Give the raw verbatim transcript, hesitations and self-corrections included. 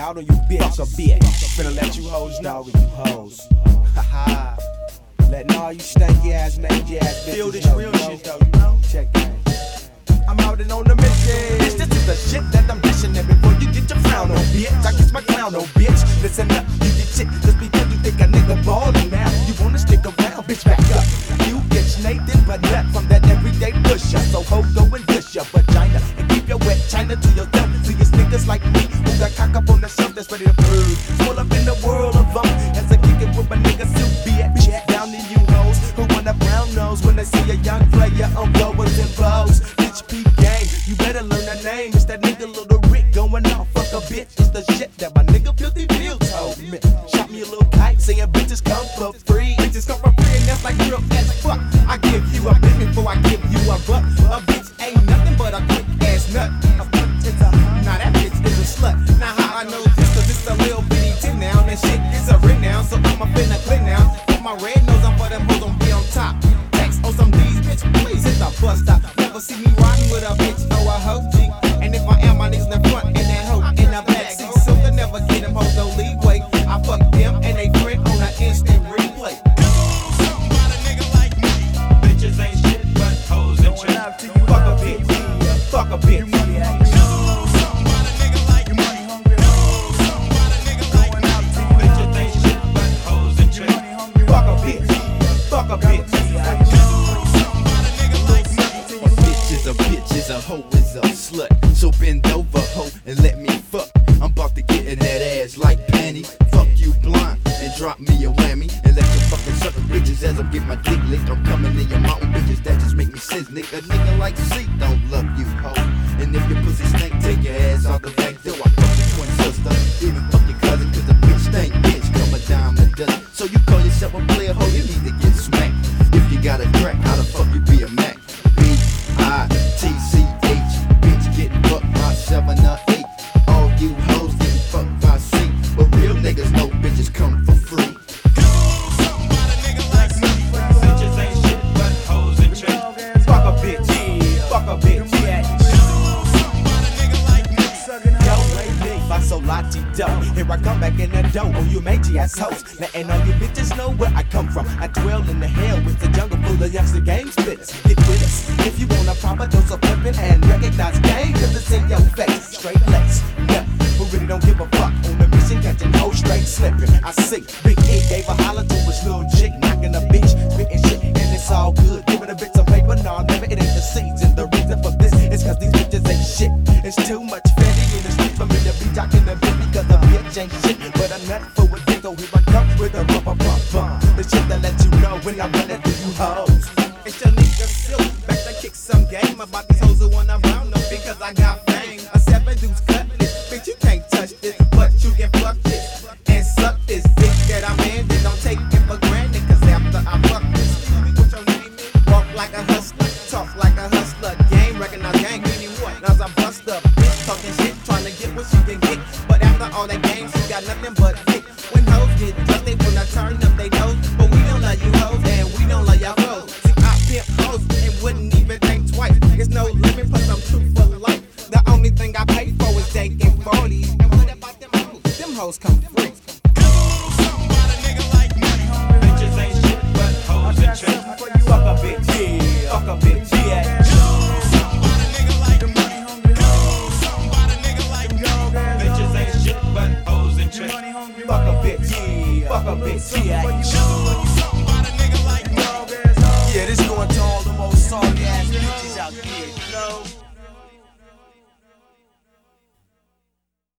out on you, bitch. Fuck a bitch. Finna let you hoes know, you hoes. Haha. Letting all you stanky ass, mangy ass bitches feel this know, real you know? shit though, you know? Check that. I'm out and on the mission. Bitch, this is the shit that I'm dishing. And before you get your frown on, bitch, I kiss my clown on, bitch. Listen up, you get shit just because you think a nigga ballin' now. You wanna stick around, bitch, back up. You bitch Nathan, but not from that everyday pusher. So ho, go and push your vagina and keep your wet china to yourself. See your niggas like me who got cock up on the shelf that's ready to purge. Swell up in the world of them as I kick it with my nigga suit, bitch. Down to you hoes who want a brown nose when they see a young player on blowers and bows. Bitch, peep game, you better learn the name. It's that nigga Little Rick going off. Fuck a bitch, it's the shit that my nigga Filthy Bill told me. Shot me a little kite saying bitches come for free. Bitches come for free and that's like real as fuck. I give you a bitch before I give you a buck. A bitch ain't nothing but a quick ass nut. A bitch is a, nah that bitch is a slut. Now how I know this, cause it's a little bitty tin now. And shit is a ring now, so I'ma finna clean now. Put my red nose on for them hoes gon' be on top. Text on some D's, bitch, please hit the bus stop. Never see me riding with a bitch or a hoe G. And if I am, my niggas in the front and that hoe in the back seat. So they never get them hoes no leeway. I fuck them and they friend on an instant replay. Fuck a bitch, fuck a bitch. Fuck a bitch, fuck a bitch. A bitch is a bitch, is a hoe, is a slut. So bend over, hoe, and let me fuck. I'm about to get in that ass like panty. Fuck you blind and drop me a whammy. And let you fucking sucker bitches as I get my dick licked. I'm coming in your mountain bitches, that just make me sense, nigga. A nigga like C don't love you, hoe. And if your pussy stink, take your ass out the back door. I fuck your twin sister, even fuck your cousin, cause a bitch stink, bitch, come a dime a dozen. So you call yourself a player, hoe, you need to get smacked. If you got a crack, how the fuck you be a Mac? B I T C H, bitch get fucked by seven or eight. All you hoes get fucked by C, but real niggas know bitches come for free. Fuck a bitch, fuck a bitch. Solati dough. Here I come back in the dough. Oh, you mangy ass hoes. Letting all you bitches know where I come from. I dwell in the hell with the jungle full of youngster game spitters. Get with us if you want a proper dose of flipping and recognize game, cause it's in your face. Straight lace. Yeah, who really don't give a fuck on the mission, catching hoes straight slipping. I see Big E gave a holler to his little chick, knocking a bitch, spitting shit, and it's all good. Giving a bitch some paper, nah, never it ain't the season. The reason for this is cause these bitches ain't shit. It's too much fatty in the street for me to be jocking the bitch because the bitch ain't shit. But I'm not for a dick, so here I come with a rubber bump bump. The shit that let you know when I'm running through you hoes. It's your nigga Silk, back to kick some game about these hoes who wanna round up because I got fame. A seven dudes cut this, bitch you can't touch this, but you can fuck this and suck this dick that I'm in. Then don't take it for granted, cause after I fuck this, excuse me, what your name is? Walk like a hustler, talk like a hustler, game recognize gang, meaning what? Now I bust up, bitch talking shit, trying to get what she can get. But after all that game, she got nothing but dick. When hoes get drunk, they wanna turn up they nose, but we don't love you hoes and we don't love y'all hoes. See, I pimp hoes and wouldn't even think twice. There's no limit, plus I'm true for life. The only thing I pay for is taking forties. And what about them hoes? Them hoes come free. Fuck a bitch, yeah. Fuck a bitch, yeah. Fuck a bitch, yeah. Fuck a bitch, yeah. Yeah, this going to all the most sorry ass bitches out here, you know?